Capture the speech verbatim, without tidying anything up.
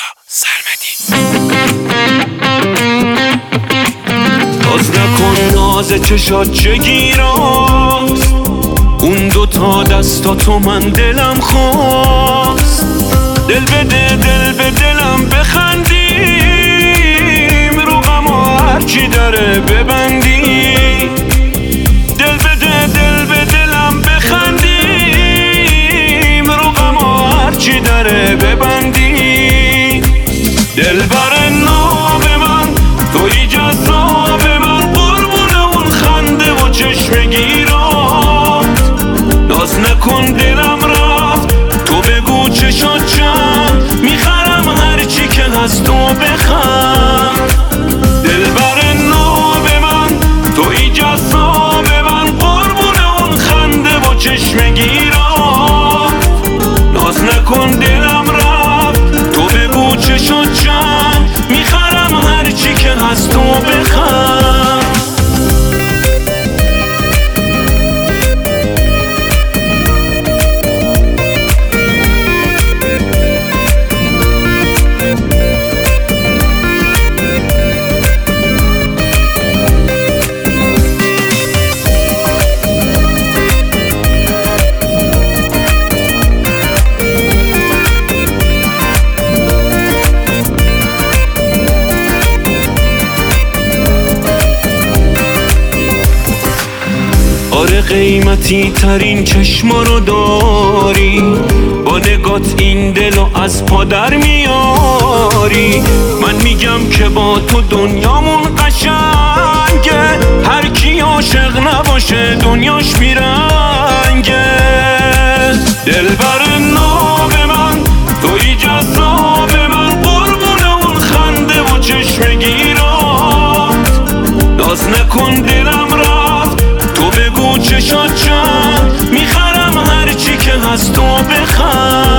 سرمدی. باز نکن ناز چشات چگیراست، اون دوتا دستا تو من دلم خواست. دل بده دل به دلم بخندیم، رو غم و هرچی داره ببندی. دل بده دل به دلم بخندیم، رو غم و هرچی داره ببندی. دل بر ناب من توی جذاب من، قربون اون خنده و چشم گیرات. ناز نکن دلم رفت، تو بگو چشات چند، میخرم هرچی که هست تو بخند. دل بر ناب من توی جذاب من، قربون اون خنده و چشم گیرات. ناز نکن دلم رفت، تو بگو چشات چند، میخرم هرچی که هست تو بخند. آره قیمتی ترین چشما رو داری، با نگات این دلو از پا در میاری. من میگم که با تو دنیامون قشنگه، هر کی عاشق نباشه دنیاش بیرنگه. دل بر ناب من توی جذاب من، قربون اون خنده و چشم گیرات. ناز نکن دلم رفت، تو بگو چشات چند، میخرم هرچی که هست تو بخند.